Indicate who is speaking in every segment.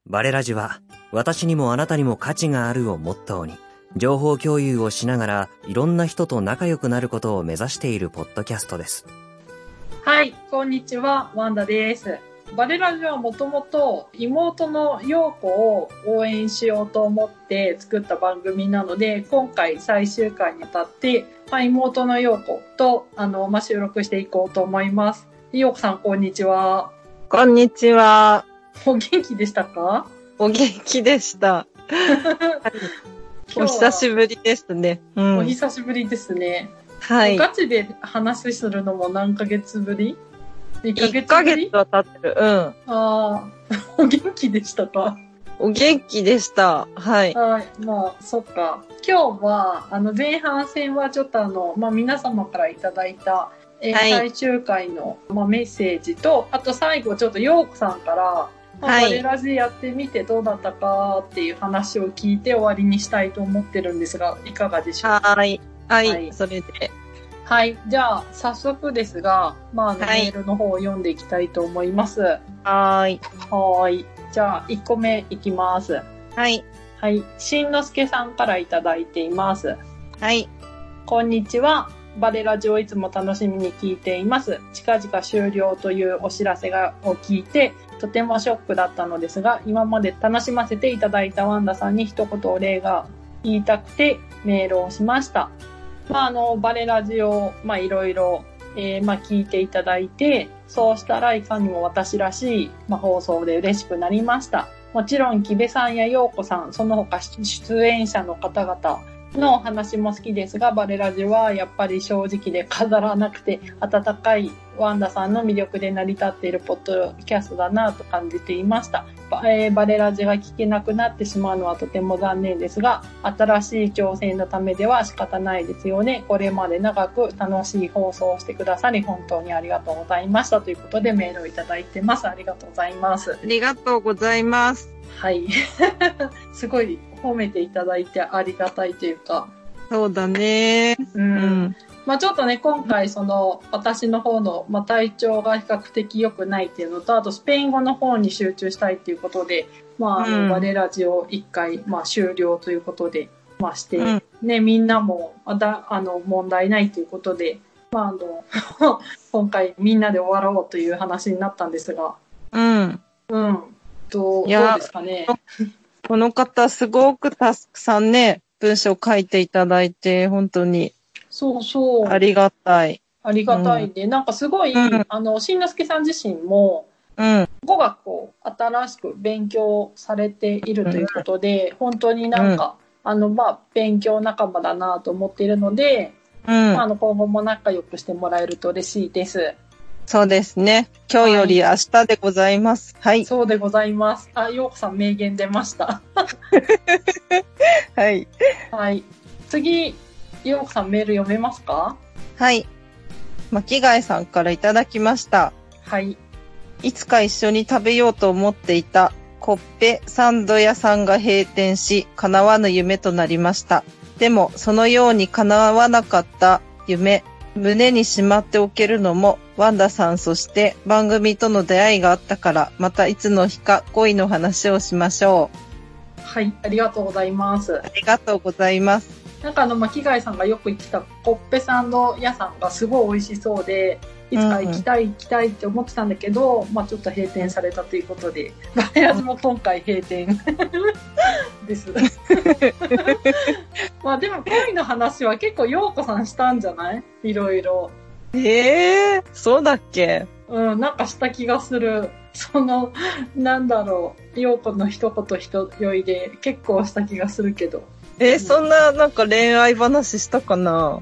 Speaker 1: バレラジは、私にもあなたにも価値があるをモットーに、情報共有をしながらいろんな人と仲良くなることを目指しているポッドキャストです。
Speaker 2: はい、こんにちは、ワンダです。バレラジはもともと妹の陽子を応援しようと思って作った番組なので、今回最終回にあたって、妹の陽子と収録していこうと思います。陽子さん、こんにちは。
Speaker 3: こんにちは。
Speaker 2: お元気でしたか？
Speaker 3: お元気でした。お久しぶりですね。
Speaker 2: お久しぶりですね。
Speaker 3: はい。
Speaker 2: ガチで話するのも何ヶ月ぶり？1ヶ月ぶり？
Speaker 3: 1ヶ月は経ってる。
Speaker 2: ああ、お元気でしたか？
Speaker 3: お元気でした。はい。
Speaker 2: はい。そっか。今日は、前半戦はちょっと皆様からいただいた、最終回の、メッセージと、あと最後ちょっと陽子さんから、バレラジやってみてどうだったかっていう話を聞いて終わりにしたいと思ってるんですが、いかがでしょうか？
Speaker 3: はい。それで。
Speaker 2: はい。じゃあ、早速ですが、メールの方を読んでいきたいと思います。
Speaker 3: はい。
Speaker 2: じゃあ、1個目いきます。
Speaker 3: はい。
Speaker 2: はい。しんのすけさんからいただいています。
Speaker 3: はい。
Speaker 2: こんにちは。バレラジをいつも楽しみに聞いています。近々終了というお知らせを聞いて、とてもショックだったのですが、今まで楽しませていただいたワンダさんに一言お礼が言いたくてメールをしました。バレラジを、いろいろ、聞いていただいて、そうしたらいかにも私らしい、放送で嬉しくなりました。もちろん、木部さんや陽子さん、その他出演者の方々のお話も好きですが、バレラジはやっぱり正直で飾らなくて、温かいワンダさんの魅力で成り立っているポッドキャストだなと感じていました。バレラジが聞けなくなってしまうのはとても残念ですが、新しい挑戦のためでは仕方ないですよね。これまで長く楽しい放送をしてくださり本当にありがとうございましたということでメールをいただいてます。ありがとうございます。
Speaker 3: ありがとうございます。
Speaker 2: はい。すごい褒めていただいてありがたいというか。
Speaker 3: そうだね。
Speaker 2: ちょっとね、今回私の方の、体調が比較的良くないっていうのと、あとスペイン語の方に集中したいっていうことで、バレラジを一回、終了ということで、して、ね、みんなも、問題ないということで、今回みんなで終わろうという話になったんですが、どうですかね。
Speaker 3: この方すごくたくさんね、文章書いていただいて、本当に。
Speaker 2: そう。
Speaker 3: ありがたい。
Speaker 2: ありがたいで、なんかすごい、しんのすけさん自身も、語学を新しく勉強されているということで、本当になんか、勉強仲間だなと思っているので、今後も仲良くしてもらえると嬉しいです。
Speaker 3: そうですね。今日より明日でございます。はい。
Speaker 2: そうでございます。陽子さん名言出ました。
Speaker 3: はい。
Speaker 2: はい。次、陽子さんメール読めますか？
Speaker 3: はい。巻貝さんからいただきました。
Speaker 2: はい。
Speaker 3: いつか一緒に食べようと思っていたコッペサンド屋さんが閉店し、叶わぬ夢となりました。でも、そのように叶わなかった夢、胸にしまっておけるのも、ワンダさんそして番組との出会いがあったから、またいつの日か恋の話をしましょ
Speaker 2: う。はい、ありがとうございます。
Speaker 3: ありがとうございます。
Speaker 2: なんか巻貝さんがよく行ってたコッペサンド屋さんがすごい美味しそうで、いつか行きたいって思ってたんだけど、ちょっと閉店されたということで、バレラジも今回閉店です。でも恋の話は結構陽子さんしたんじゃない？いろいろ。
Speaker 3: そうだっけ？
Speaker 2: なんかした気がする。陽子の一言一酔いで結構した気がするけど。
Speaker 3: そんななんか恋愛話したかな？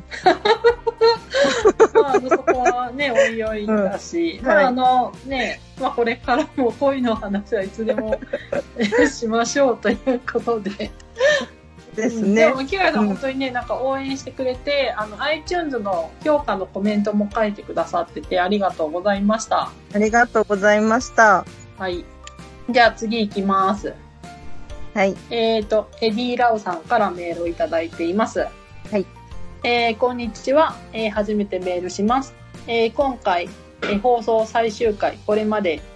Speaker 2: そこはね、おいおいだし、これからも恋の話はいつでもしましょうということで。
Speaker 3: ですね。
Speaker 2: でも、木貝さん本当にね、なんか応援してくれて、iTunes の評価のコメントも書いてくださってて、ありがとうございました。
Speaker 3: ありがとうございました。
Speaker 2: はい。じゃあ次行きます。
Speaker 3: はい。
Speaker 2: エディラウさんからメールをいただいています。
Speaker 3: はい。
Speaker 2: こんにちは。初めてメールします。今回、放送最終回、これまで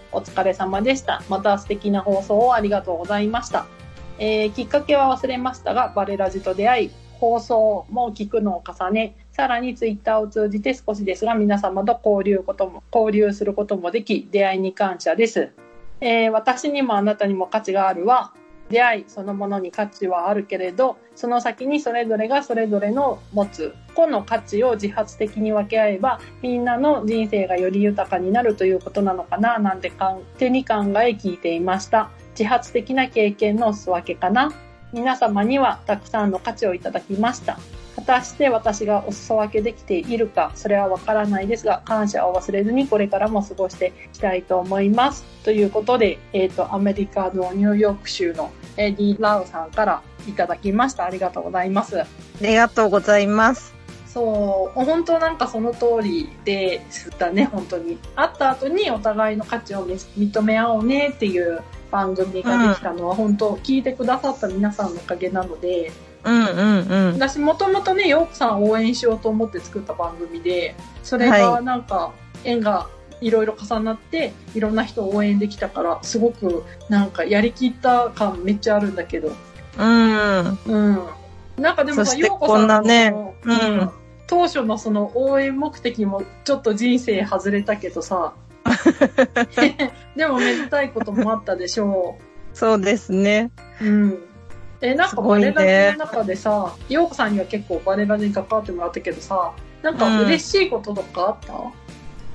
Speaker 2: お疲れ様でした。また素敵な放送をありがとうございました。きっかけは忘れましたが、バレラジと出会い、放送も聞くのを重ね、さらにツイッターを通じて少しですが皆様と交流することもでき、出会いに感謝です。私にもあなたにも価値があるは、出会いそのものに価値はあるけれど、その先にそれぞれがそれぞれの持つ個の価値を自発的に分け合えば、みんなの人生がより豊かになるということなのかな、なんて勝手に考え聞いていました。自発的な経験のお裾分けかな。皆様にはたくさんの価値をいただきました。果たして私がお裾分けできているか、それはわからないですが、感謝を忘れずにこれからも過ごしていきたいと思います。ということで、アメリカのニューヨーク州のエディ・ラウさんからいただきました。ありがとうございます。
Speaker 3: ありがとうございます。
Speaker 2: そう、本当なんかその通りですだね、本当に。会った後にお互いの価値を認め合おうねっていう番組ができたのは、本当聞いてくださった皆さんのおかげなので、私もともとね、ヨークさんを応援しようと思って作った番組で、それがなんか縁がいろいろ重なっていろんな人を応援できたから、すごくなんかやりきった感めっちゃあるんだけど、なんかでもさ、ヨーコさんのね、当初のその応援目的もちょっと人生外れたけどさでもめでたいこともあったでしょう。
Speaker 3: そうですね。
Speaker 2: なんかバレラジの中でさ、ヨーコさんには結構バレラジに関わってもらったけどさ、なんか嬉しいこととかあった？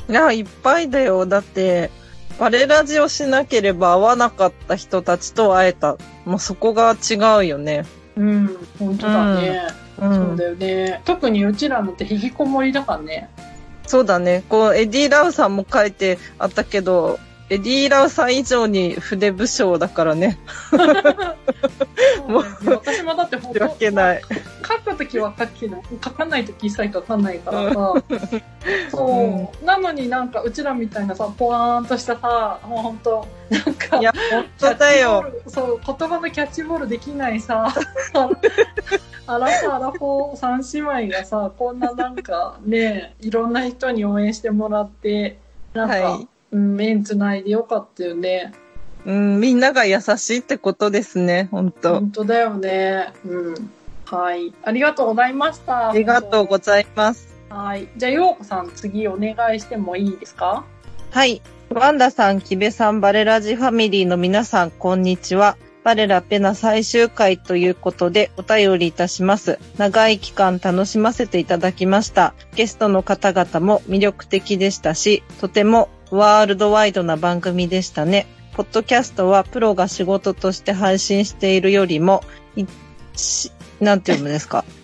Speaker 3: いや、いっぱいだよ。だって、バレラジをしなければ会わなかった人たちと会えた。もうそこが違うよね。
Speaker 2: 本当だね。そうだよね。特にうちらのって引きこもりだからね。
Speaker 3: そうだね。こう、エディ・ラウさんも書いてあったけど、エディ・ラウさん以上に筆武将だからね。
Speaker 2: もう私もだってほんと
Speaker 3: 書けない。
Speaker 2: 書くときは書くけど、書かないとき一切書かないからさ。そう。なのになんかうちらみたいなさ、ポワーンとしたさ、もうほんと、なんか、
Speaker 3: いや、ほんとだよ。
Speaker 2: そう、言葉のキャッチボールできないさ、アラフォー三姉妹がさ、こんななんかね、いろんな人に応援してもらって、なんか、縁つないでよかったよね。
Speaker 3: みんなが優しいってことですね、ほんと。
Speaker 2: ほんとだよね。はい。ありがとうございました。
Speaker 3: ありがとうございます。
Speaker 2: はい。じゃあ、ようこさん次お願いしてもいいですか？
Speaker 3: はい。ワンダさん、キベさん、バレラジファミリーの皆さん、こんにちは。バレラペナ最終回ということでお便りいたします。長い期間楽しませていただきました。ゲストの方々も魅力的でしたし、とてもワールドワイドな番組でしたね。ポッドキャストはプロが仕事として配信しているよりも、なんて読むんですか？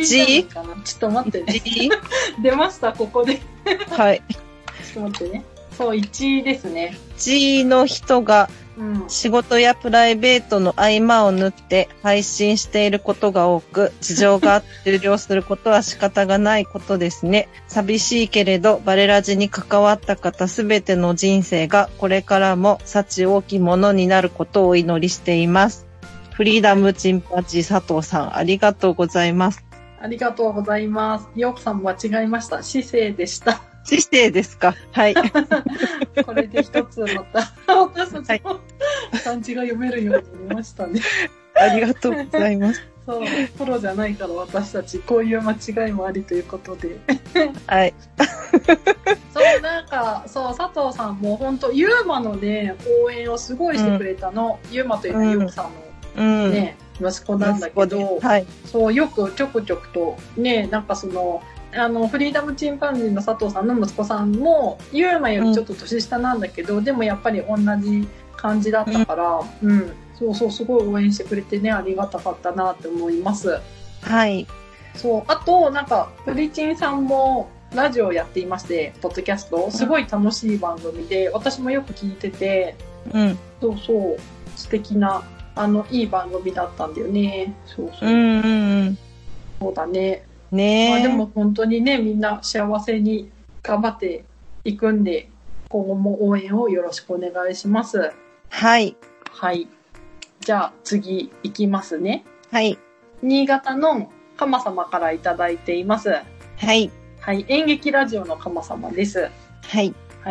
Speaker 2: 1 かな？ちょっと待ってね。出ました、ここで。
Speaker 3: はい。
Speaker 2: ちょっと待ってね。そう、1位ですね。
Speaker 3: 1位の人が、仕事やプライベートの合間を縫って配信していることが多く、事情があって終了することは仕方がないことですね。寂しいけれど、バレラジに関わった方すべての人生がこれからも幸大きものになることをお祈りしています。フリーダムチンパンジー佐藤さん、ありがとうございます。
Speaker 2: ありがとうございます。ようこさん間違いました。姿勢でした。
Speaker 3: 姿勢ですか？はい。
Speaker 2: これで一つまた私たちの漢字が読めるようになりましたね。
Speaker 3: ありがとうございます。
Speaker 2: そう、プロじゃないから私たちこういう間違いもありということで。
Speaker 3: はい。
Speaker 2: そう、なんか、そう、佐藤さんも本当ユーマのね、応援をすごいしてくれたの。ユーマというのはユーコさんのね、息子なんだけど、そう、よくちょくちょくと、ね、なんかその、フリーダムチンパンジーの佐藤さんの息子さんも、ユーマよりちょっと年下なんだけど、でもやっぱり同じ感じだったから、そうそう、すごい応援してくれてね、ありがたかったなって思います。
Speaker 3: はい。
Speaker 2: そう、あと、なんか、フリチンさんもラジオをやっていまして、ポッドキャスト、すごい楽しい番組で、私もよく聞いてて、そうそう、素敵な、いい番組だったんだよね。そうそう。そうだね。
Speaker 3: ねえ。
Speaker 2: まあでも本当にね、みんな幸せに頑張っていくんで、今後も応援をよろしくお願いします。
Speaker 3: はい。
Speaker 2: はい。じゃあ次いきますね。
Speaker 3: はい。
Speaker 2: 新潟のかま様からいただいています。
Speaker 3: はい。
Speaker 2: はい。演劇ラジオのかま様です。
Speaker 3: はい。
Speaker 2: はい。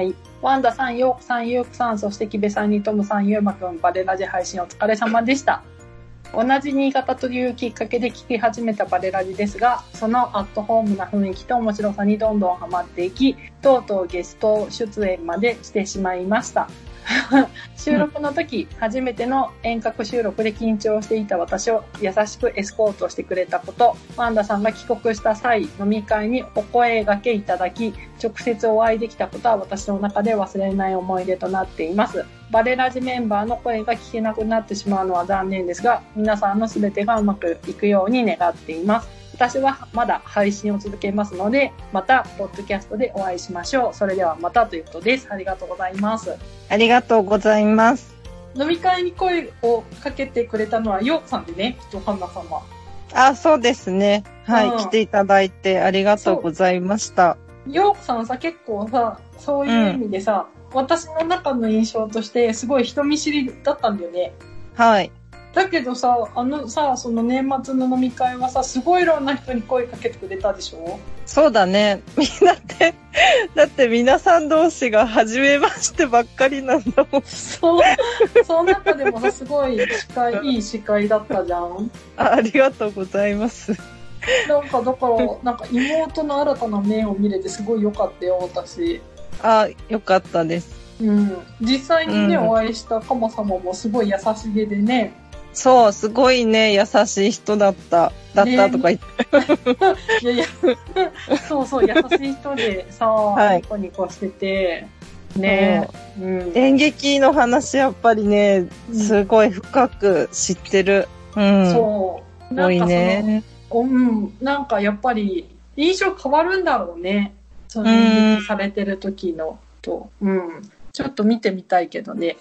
Speaker 2: ワンダさん、ヨーコさん、ユウコさん、そしてキベさんにトムさん、ユーマくん、バレラジ配信お疲れ様でした。同じ新潟というきっかけで聞き始めたバレラジですが、そのアットホームな雰囲気と面白さにどんどんハマっていき、とうとうゲスト出演までしてしまいました。収録の時、初めての遠隔収録で緊張していた私を優しくエスコートしてくれたこと、ワンダさんが帰国した際、飲み会にお声掛けいただき、直接お会いできたことは私の中で忘れない思い出となっています。バレラジメンバーの声が聞けなくなってしまうのは残念ですが、皆さんの全てがうまくいくように願っています。私はまだ配信を続けますので、またポッドキャストでお会いしましょう。それではまたということです。ありがとうございます。
Speaker 3: ありがとうございます。
Speaker 2: 飲み会に声をかけてくれたのはヨーコさんでね、きっとハンナさんは。
Speaker 3: あ、そうですね。はい、来ていただいてありがとうございました。
Speaker 2: ヨーコさんさ、結構さ、そういう意味でさ、私の中の印象としてすごい人見知りだったんだよね。
Speaker 3: はい。
Speaker 2: だけどさ、その年末の飲み会はさ、すごいいろんな人に声かけてくれたでしょ？
Speaker 3: そうだね。みんなだって皆さん同士が初めましてばっかりなんだもん。
Speaker 2: そう。その中でもさ、すごいいい司会だったじゃん。
Speaker 3: ありがとうございます。
Speaker 2: だから妹の新たな面を見れてすごい良かったよ、私。
Speaker 3: あ、良かったです。
Speaker 2: うん。実際にね、お会いしたカモ様もすごい優しげでね。
Speaker 3: そう、すごいね、優しい人だったとか言って。
Speaker 2: いや、そう、優しい人でさ、はい、ニコニコしてて、ね、
Speaker 3: 演劇の話やっぱりね、すごい深く知ってる。うん。そう。すごいね。
Speaker 2: なんかやっぱり印象変わるんだろうね。その演劇されてる時のと。ちょっと見てみたいけどね。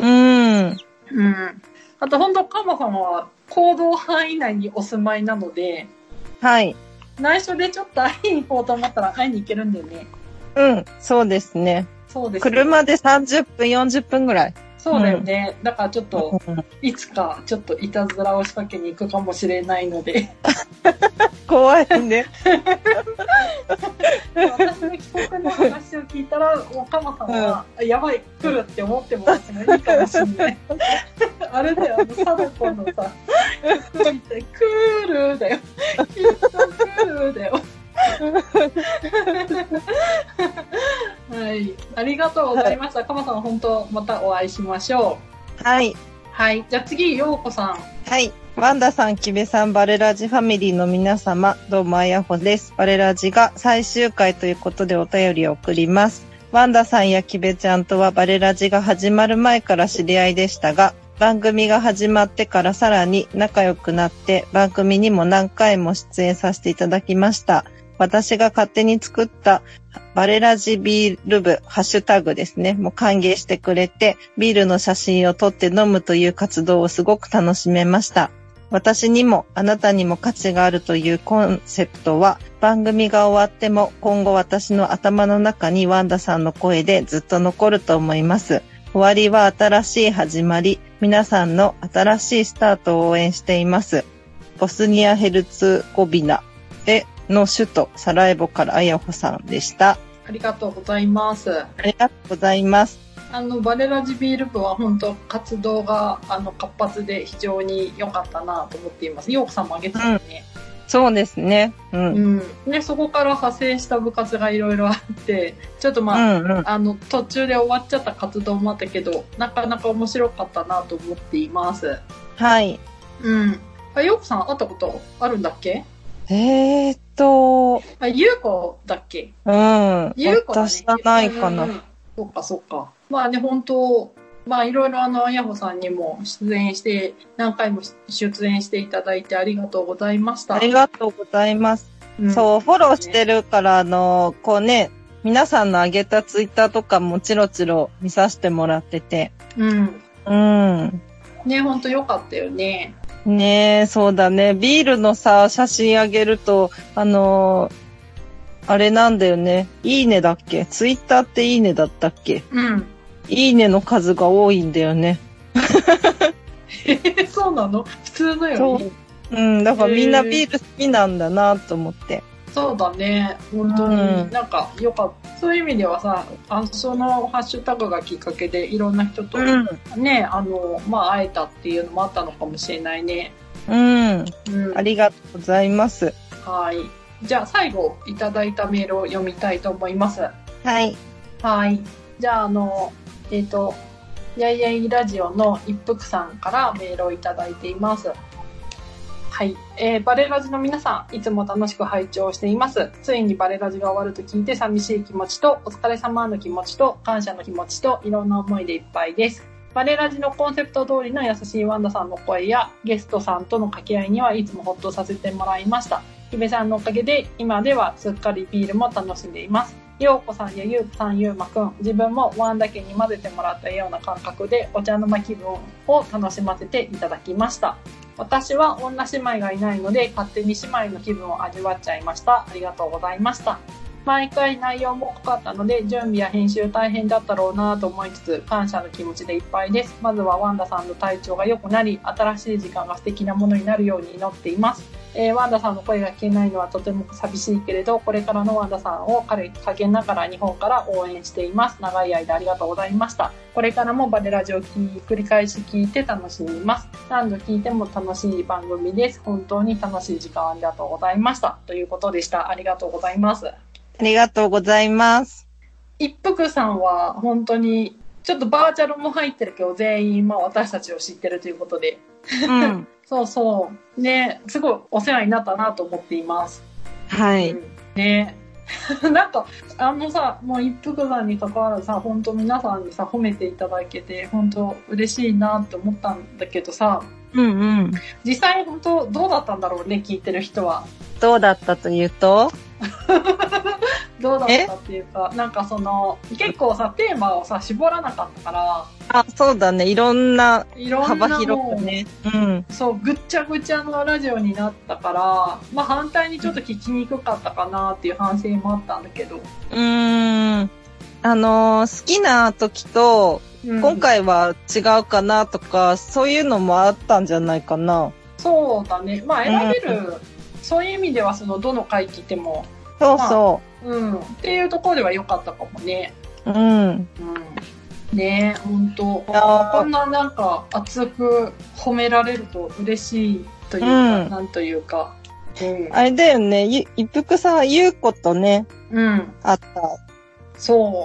Speaker 2: あと本当カモさんは行動範囲内にお住まいなので、
Speaker 3: はい。
Speaker 2: 内緒でちょっと会いに行こうと思ったら会いに行けるんだよね。
Speaker 3: そうですね。
Speaker 2: そうですね。
Speaker 3: 車で30分、40分ぐらい。
Speaker 2: そうだよね。だからちょっと、いつかちょっといたずらを仕掛けに行くかもしれないので。
Speaker 3: 怖いね。
Speaker 2: 私の帰国の話を聞いたら、カモさんは、やばい、来るって思ってもらってもいいかもしれない。あれだよ、サボコのさ、クールだよ。きっとクールだよ。はい。ありがとうございました。カモさん、本当またお会いしましょ
Speaker 3: う。はい。
Speaker 2: はい。じゃあ次、ヨーコさん。
Speaker 3: はい。ワンダさん、キベさん、バレラジファミリーの皆様、どうもあやほです。バレラジが最終回ということでお便りを送ります。ワンダさんやキベちゃんとはバレラジが始まる前から知り合いでしたが、番組が始まってからさらに仲良くなって番組にも何回も出演させていただきました。私が勝手に作ったバレラジビール部ハッシュタグですね。もう歓迎してくれて、ビールの写真を撮って飲むという活動をすごく楽しめました。私にもあなたにも価値があるというコンセプトは番組が終わっても今後私の頭の中にワンダさんの声でずっと残ると思います。終わりは新しい始まり。皆さんの新しいスタートを応援しています。ボスニア・ヘルツゴビナの首都サラエボからあやほさんでした。
Speaker 2: ありがとうございます。
Speaker 3: ありがとうございます。
Speaker 2: バレラジビール部は本当活動が活発で非常に良かったなと思っています。ヨークさんも挙げてたよね。
Speaker 3: そうですね。
Speaker 2: で、そこから派生した部活がいろいろあって、ちょっと途中で終わっちゃった活動もあったけど、なかなか面白かったなと思っています。
Speaker 3: はい。
Speaker 2: ヨークさん会ったことあるんだっけ？
Speaker 3: ゆう
Speaker 2: こだっけ？
Speaker 3: ゆうこだね。私はないかな。
Speaker 2: そっか。まあね、本当いろいろあやほさんにも何回も出演していただいてありがとうございました。
Speaker 3: ありがとうございます。そう、フォローしてるから、こうね、皆さんの上げたツイッターとかもチロチロ見させてもらってて。
Speaker 2: ね、ほんとよかったよね。
Speaker 3: ねえ、そうだね。ビールのさ、写真あげると、あれなんだよね。いいねだっけ？ツイッターっていいねだったっけ？いいねの数が多いんだよね。
Speaker 2: そうなの？普通のより？
Speaker 3: だからみんなビール好きなんだなと思って。
Speaker 2: そうだね。本当に、なんかよかった。そういう意味ではさ、そのハッシュタグがきっかけでいろんな人とね、会えたっていうのもあったのかもしれないね。
Speaker 3: ありがとうございます。
Speaker 2: はい。じゃあ最後いただいたメールを読みたいと思います。
Speaker 3: はい。
Speaker 2: はい。じゃあやいやいラジオの一服さんからメールをいただいています。はい。バレラジの皆さん、いつも楽しく拝聴しています。ついにバレラジが終わると聞いて寂しい気持ちと、お疲れ様の気持ちと、感謝の気持ちと、いろんな思いでいっぱいです。バレラジのコンセプト通りの優しいワンダさんの声や、ゲストさんとの掛け合いにはいつもほっとさせてもらいました。ひべさんのおかげで、今ではすっかりビールも楽しんでいます。ようこさんやゆうこさん、ゆうまくん、自分もワンダ家に混ぜてもらったような感覚でお茶の間気分を楽しませていただきました。私は女姉妹がいないので勝手に姉妹の気分を味わっちゃいました。ありがとうございました。毎回内容も濃かったので準備や編集大変だったろうなと思いつつ感謝の気持ちでいっぱいです。まずはワンダさんの体調が良くなり新しい時間が素敵なものになるように祈っています。ワンダさんの声が聞けないのはとても寂しいけれどこれからのワンダさんを陰ながら日本から応援しています。長い間ありがとうございました。これからもバレラジオ繰り返し聞いて楽しみます。何度聞いても楽しい番組です。本当に楽しい時間ありがとうございましたということでした。ありがとうございます。
Speaker 3: ありがとうございます。
Speaker 2: 一服さんは本当にちょっとバーチャルも入ってるけど全員私たちを知ってるということで、そうそうね、すごいお世話になったなと思っています。
Speaker 3: はい、
Speaker 2: ねなんかもう一服さんに関わらずさ、本当皆さんにさ褒めていただけて本当嬉しいなって思ったんだけどさ、実際本当どうだったんだろうね、聞いてる人は。
Speaker 3: どうだったというと
Speaker 2: どうだったっていうか、なんか結構さ、テーマをさ、絞らなかったから。
Speaker 3: そうだね。いろんな幅広くね。
Speaker 2: そう、ぐっちゃぐちゃのラジオになったから、反対にちょっと聞きにくかったかなっていう反省もあったんだけど。
Speaker 3: 好きな時と、今回は違うかなとか、そういうのもあったんじゃないかな。
Speaker 2: そうだね。選べる。そういう意味ではどの回聞いてもっていうところでは良かったかもね。ねえ、本当こんななんか熱く褒められると嬉しいというか、なんというか、
Speaker 3: あれだよね、一服さんはゆうことね、あった。
Speaker 2: そう。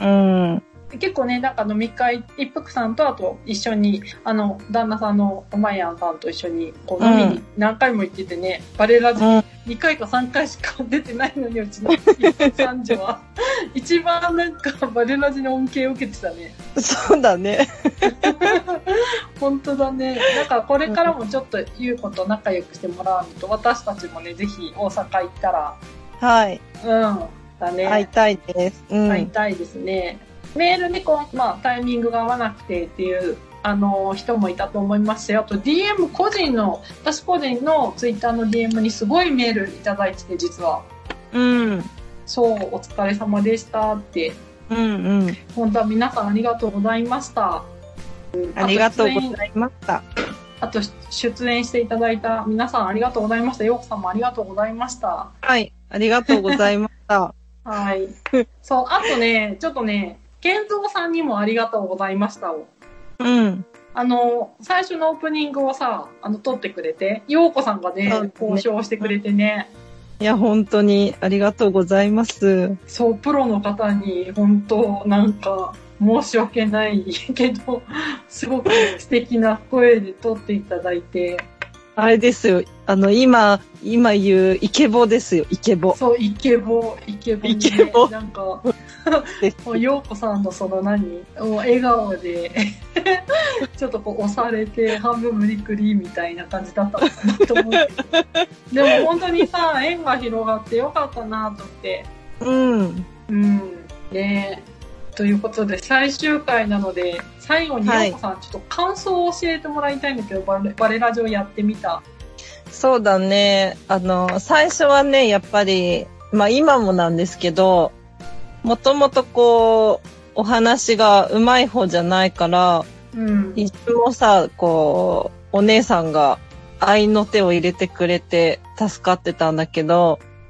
Speaker 2: 結構ね、なんか飲み会、一服さんとあと一緒に、旦那さんのおまやんさんと一緒に、飲みに何回も行っててね、バレラジ2回か3回しか出てないのに、うちの三女は。一番なんかバレラジの恩恵を受けてたね。
Speaker 3: そうだね。
Speaker 2: 本当だね。だからこれからもちょっとゆうこと仲良くしてもらうのと、私たちもね、ぜひ大阪行ったら。
Speaker 3: はい。
Speaker 2: だね。
Speaker 3: 会いたいです。
Speaker 2: 会いたいですね。メールでタイミングが合わなくてっていう人もいたと思いますし、あと DM 私個人のツイッターの DM にすごいメールいただいてて、実は。そう、お疲れ様でしたって。本当は皆さんありがとうございました。
Speaker 3: ありがとうございました。
Speaker 2: あと、出演していただいた皆さんありがとうございました。ようこさんもありがとうございました。
Speaker 3: はい、ありがとうございました。
Speaker 2: はい。そう、あとね、ちょっとね、健三さんにもありがとうございましたを。最初のオープニングをさ、撮ってくれて、ようこさんがね、交渉してくれてね。
Speaker 3: いや、本当にありがとうございます。
Speaker 2: そう、プロの方に、本当なんか、申し訳ないけど、すごく素敵な声で撮っていただいて。
Speaker 3: あれですよ。今言うイケボですよ、イケボ。
Speaker 2: そう、イケボ、ね。イケボ。なんか、ようこさんの笑顔で、ちょっと押されて、半分無理くりみたいな感じだったのかなと思うけど。でも本当にさ、縁が広がってよかったなと思って。ねということで、最終回なので、最後にようこさん、ちょっと感想を教えてもらいたいんだけど、バレラジオやってみた。
Speaker 3: そうだね。最初はね、やっぱり、今もなんですけど、もともとお話が上手い方じゃないから、いつもさ、お姉さんが愛の手を入れてくれて助かってたんだけど、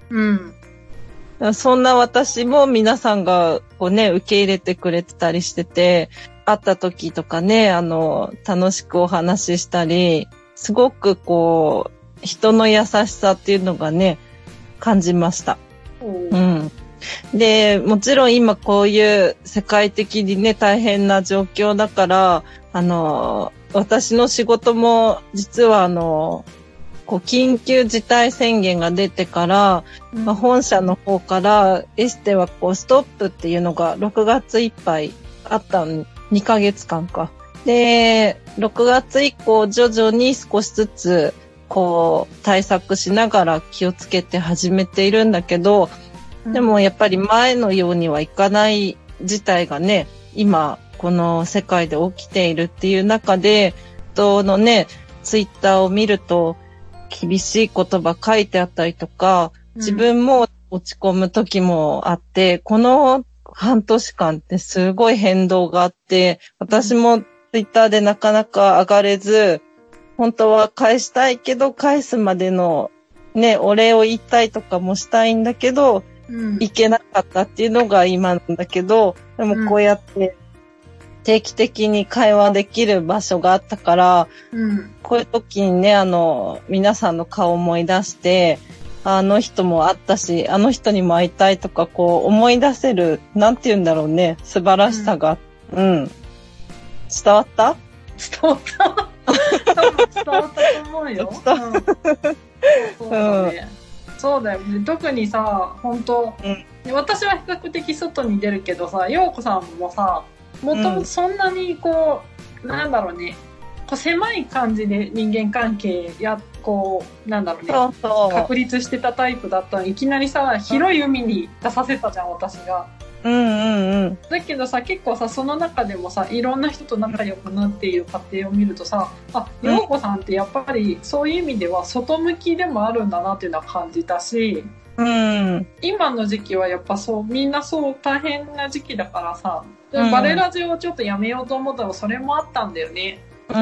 Speaker 2: うん。
Speaker 3: そんな私も皆さんがこうね、受け入れてくれてたりしてて、会った時とかね、楽しくお話ししたり、すごくこう、人の優しさっていうのがね、感じました。うん。で、もちろん今こういう世界的にね、大変な状況だから、私の仕事も実はこう緊急事態宣言が出てから、本社の方からエステはこうストップっていうのが6月いっぱいあった2ヶ月間か。で、6月以降徐々に少しずつこう対策しながら気をつけて始めているんだけど、でもやっぱり前のようにはいかない事態がね、今この世界で起きているっていう中で、人のね、ツイッターを見ると厳しい言葉書いてあったりとか、自分も落ち込む時もあって、この半年間ってすごい変動があって、私もツイッターでなかなか上がれず、本当は返したいけど、返すまでのね、お礼を言いたいとかもしたいんだけど、いけなかったっていうのが今なんだけど、でもこうやって定期的に会話できる場所があったから、こういう時にね、皆さんの顔を思い出して、あの人も会ったし、あの人にも会いたいとか、こう思い出せる、なんて言うんだろうね、素晴らしさが、伝わった？
Speaker 2: 伝わった多分伝わったと思うよ。そうだね。そうだよね。特にさ、本当、私は比較的外に出るけどさ、陽子さんもさ、もともとそんなにこう、なんだろうね、こう狭い感じで人間関係や、こう、なんだろうね、確立してたタイプだったのに、いきなりさ、広い海に出させたじゃん、私が。だけどさ、結構さ、その中でもさ、いろんな人と仲良くなっている過程を見るとさ、陽子さんってやっぱりそういう意味では外向きでもあるんだなっていうのは感じたし、今の時期はやっぱそう、みんなそう大変な時期だからさ、バレラジオをちょっとやめようと思ったらそれもあったんだよね。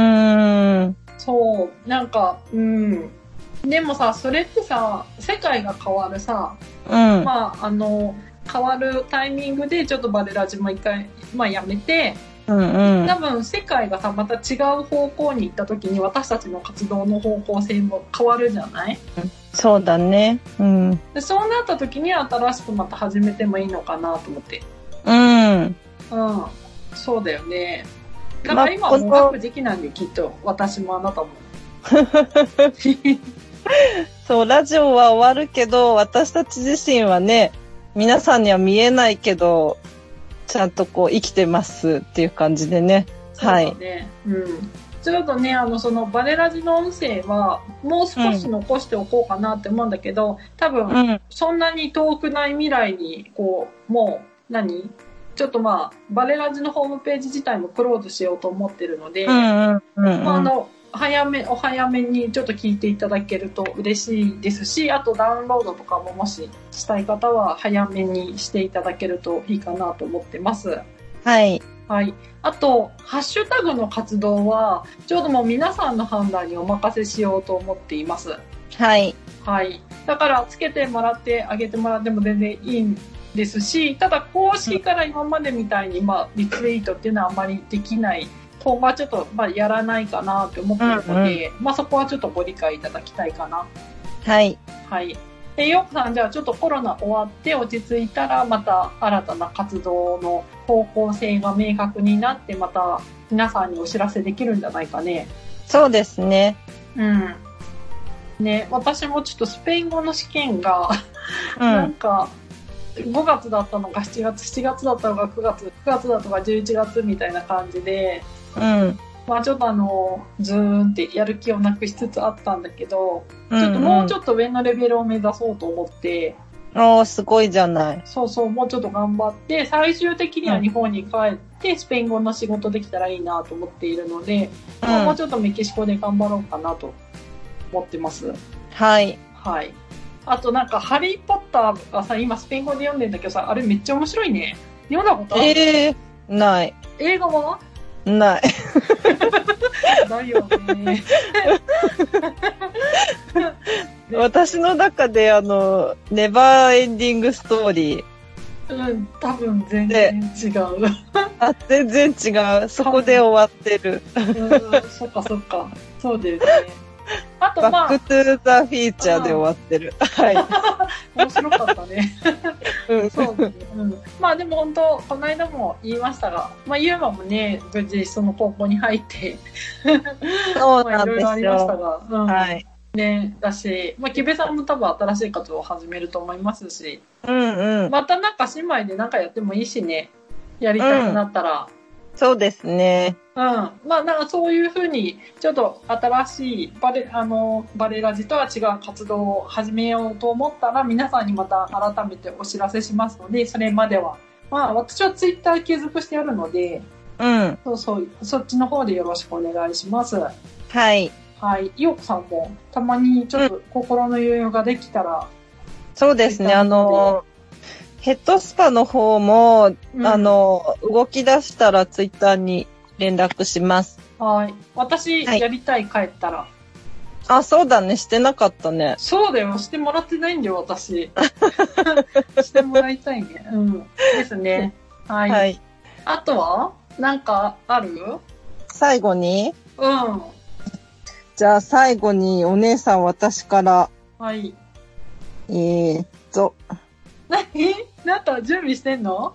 Speaker 2: そう、なんか、でもさ、それってさ、世界が変わるさ、変わるタイミングでちょっとバレラジも一回、やめて、多分世界がさ、また違う方向に行った時に私たちの活動の方向性も変わるじゃない？
Speaker 3: そうだね。
Speaker 2: でそうなった時に新しくまた始めてもいいのかなと思って。そうだよね。だから今はもう書く時期なんできっと私もあなたも。
Speaker 3: そう、ラジオは終わるけど、私たち自身はね、皆さんには見えないけど、ちゃんとこう生きてますっていう感じでね。はい。
Speaker 2: ちょっとね、そのバレラジの音声はもう少し残しておこうかなって思うんだけど、多分、そんなに遠くない未来に、こう、もう、ちょっとバレラジのホームページ自体もクローズしようと思ってるので、お早めにちょっと聞いていただけると嬉しいですし、あとダウンロードとかももししたい方は早めにしていただけるといいかなと思ってます。
Speaker 3: はい。
Speaker 2: はい。あと、ハッシュタグの活動は、ちょうどもう皆さんの判断にお任せしようと思っています。
Speaker 3: はい。
Speaker 2: はい。だから、つけてもらってあげてもらっても全然いいんですし、ただ公式から今までみたいに、リツイートっていうのはあんまりできない。今後はちょっと、やらないかなって思ってるので、そこはちょっとご理解いただきたいかな。
Speaker 3: はい。
Speaker 2: はい。で、よくさん、じゃあちょっとコロナ終わって落ち着いたら、また新たな活動の方向性が明確になって、また皆さんにお知らせできるんじゃないかね。
Speaker 3: そうですね。
Speaker 2: ね、私もちょっとスペイン語の試験が、なんか、5月だったのか7月だったのか9月だったのか11月みたいな感じで、ちょっとズーンってやる気をなくしつつあったんだけど、ちょっともうちょっと上のレベルを目指そうと思って、
Speaker 3: すごいじゃない。
Speaker 2: そうそう、もうちょっと頑張って、最終的には日本に帰ってスペイン語の仕事できたらいいなと思っているので、もうちょっとメキシコで頑張ろうかなと思ってます。
Speaker 3: はい。
Speaker 2: はい。あとなんか、ハリーポッターがさ、今スペイン語で読んでんだけどさ、あれめっちゃ面白いね。読んだことある？
Speaker 3: ない。
Speaker 2: 映画は？
Speaker 3: ない。
Speaker 2: だよね。
Speaker 3: 私の中でネバーエンディングストーリー。
Speaker 2: 多分全然違う。
Speaker 3: 全然違う。そこで終わってる。
Speaker 2: そっか。そうだよね。あと
Speaker 3: バックトゥーザフィーチャーで終わってる。はい。
Speaker 2: 面白かったね。そうだね。まあでも本当、この間も言いましたが、ゆうまもね、無事その高校に入って、
Speaker 3: そうなんですよ。
Speaker 2: いろいろありましたが、
Speaker 3: はい。
Speaker 2: ね、だし、木部さんも多分新しい活動を始めると思いますし、また姉妹でやってもいいしね、やりたくなったら。
Speaker 3: そうですね。
Speaker 2: まあそういう風に、ちょっと新しいバレラジとは違う活動を始めようと思ったら、皆さんにまた改めてお知らせしますので、それまでは。私はツイッター継続してあるので、そっちの方でよろしくお願いします。
Speaker 3: はい。
Speaker 2: はい。いおこさんも、たまにちょっと心の余裕ができたら。
Speaker 3: そうですね。ヘッドスパの方も、動き出したらツイッターに連絡します。
Speaker 2: はい。私、やりたい、帰ったら。
Speaker 3: そうだね。してなかったね。
Speaker 2: そうだよ。してもらってないんだよ、私。してもらいたいね。ですね。はい。あとはなんかある？
Speaker 3: 最後に？じゃあ最後にお姉さん私から。
Speaker 2: はい。なんか準備してんの？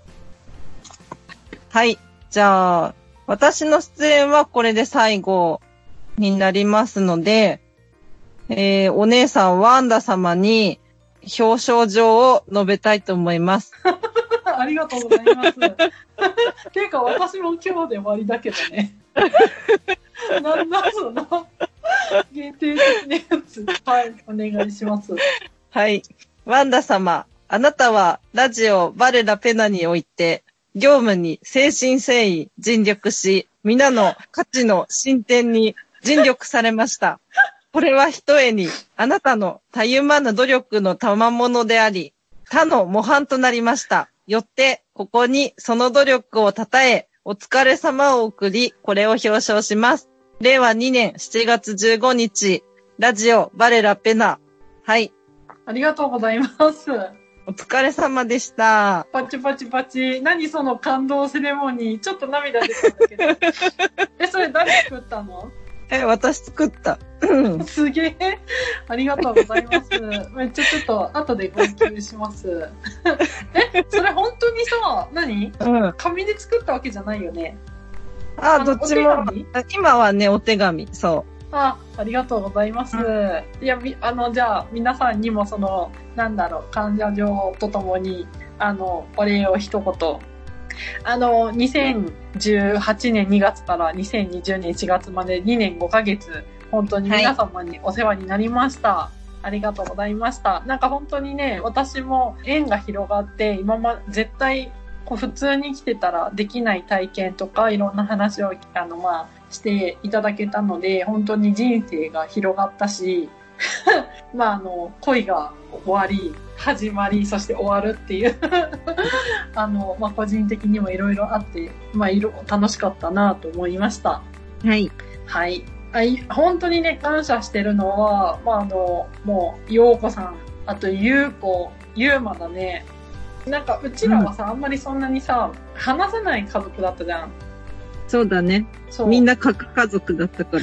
Speaker 3: はい。じゃあ、私の出演はこれで最後になりますので、お姉さんワンダ様に表彰状を述べたいと思います。
Speaker 2: ありがとうございます。ていうか私も今日で終わりだけどね。なんだその限定的なやつ。はい、お願いします。
Speaker 3: はい。ワンダ様、あなたはラジオバレラペナにおいて業務に誠心誠意尽力し、皆の価値の進展に尽力されました。これはひとえにあなたのたゆまぬ努力の賜物であり、他の模範となりました。よって、ここにその努力を称え、お疲れ様を送り、これを表彰します。令和2年7月15日、ラジオバレラペナ。はい。
Speaker 2: ありがとうございます。
Speaker 3: お疲れ様でした。
Speaker 2: パチパチパチ。何その感動セレモニー。ちょっと涙出たんだけど。それ誰作ったの？
Speaker 3: 私作った。
Speaker 2: すげえ。ありがとうございます。めっちゃちょっと後で号泣します。それ本当にさ、何？紙で作ったわけじゃないよね。
Speaker 3: どっちも。今はね、お手紙。そう。
Speaker 2: ありがとうございます。いや、じゃあ、皆さんにも感謝状とともに、お礼を一言。2018年2月から2020年4月まで2年5ヶ月、本当に皆様にお世話になりました。ありがとうございました。本当にね、私も縁が広がって、絶対、普通に生きてたらできない体験とか、いろんな話を、していただけたので、本当に人生が広がったし、恋が終わり、始まり、そして終わるっていう、個人的にもいろいろあって、楽しかったなと思いました。
Speaker 3: はい。
Speaker 2: はい。本当にね、感謝してるのは、もう、ようこさん、あと、ゆうまだね。うちらはさ、あんまりそんなにさ、話せない家族だったじゃん。
Speaker 3: そうだね。みんな核家族だったから。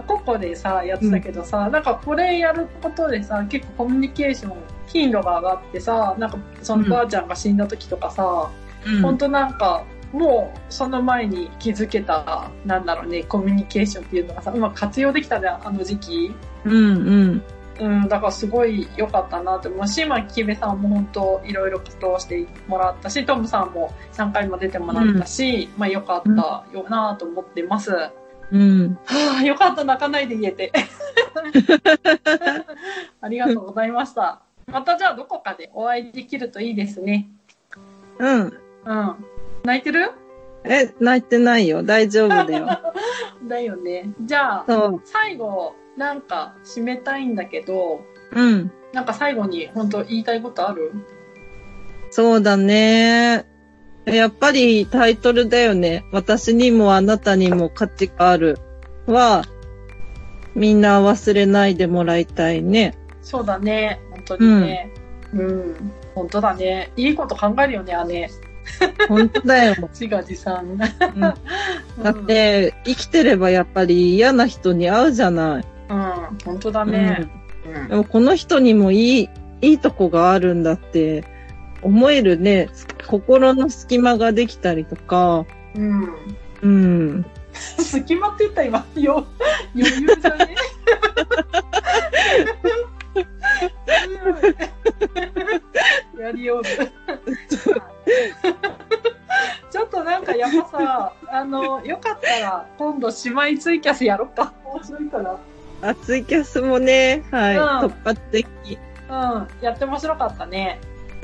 Speaker 2: 個々でさ、やってたけどさ、これやることでさ、結構コミュニケーション、頻度が上がってさ、そのばあちゃんが死んだ時とかさ、ほんともう、その前に気づけた、コミュニケーションっていうのがさ、うまく活用できたじゃん、あの時期。だからすごい良かったなって思うし、木部さんも本当いろいろ活動してもらったし、トムさんも3回も出てもらったし、良かったよなと思ってます。よかった、泣かないで言えて。ありがとうございました。またじゃあどこかでお会いできるといいですね。泣いてる？
Speaker 3: 泣いてないよ。大丈夫だよ。
Speaker 2: だよね。じゃあ、最後、締めたいんだけど、最後に本当言いたいことある？
Speaker 3: そうだね。やっぱりタイトルだよね。私にもあなたにも価値があるは、 みんな忘れないでもらいたいね。
Speaker 2: そうだね。本当にね。本当だね。いいこと考えるよね、姉。
Speaker 3: 本当だよ。
Speaker 2: 自画自賛。
Speaker 3: だって、生きてればやっぱり嫌な人に会うじゃない。
Speaker 2: 本当だね。
Speaker 3: でもこの人にもいいとこがあるんだって思えるね。心の隙間ができたりとか。
Speaker 2: 隙間って言った今、余裕じゃね。やりよる。ちょっとなんかやっぱさ、よかったら今度姉妹ツイキャスやろっか。面白いかな。
Speaker 3: ツイキャスもね、はい、突発的。
Speaker 2: やって面白かったね。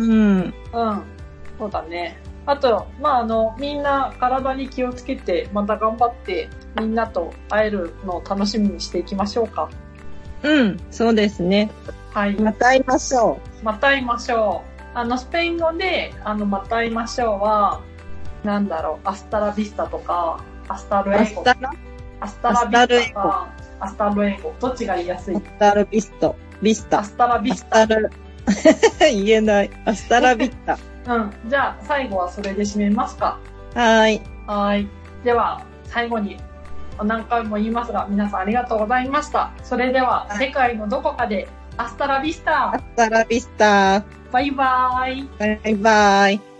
Speaker 2: そうだね。あと、みんな体に気をつけて、また頑張って、みんなと会えるのを楽しみにしていきましょうか。
Speaker 3: そうですね。
Speaker 2: はい。
Speaker 3: また会いましょ
Speaker 2: う。また会いましょう。スペイン語で、また会いましょうは、なんだろう、アスタラビスタとか、アスタルエゴ。アスタラビスタか、アスタルエゴ。どっちが言いやすい？
Speaker 3: アスタルビスト。ビスタ。
Speaker 2: アスタラビスタ。
Speaker 3: 言えない。アスタラビスタ。
Speaker 2: じゃあ、最後はそれで締めますか。
Speaker 3: はい。
Speaker 2: では、最後に、何回も言いますが、皆さんありがとうございました。それでは、世界のどこかで、アスタラビスタ。
Speaker 3: アスタラビスタ。
Speaker 2: バイバーイ。
Speaker 3: バイバイ。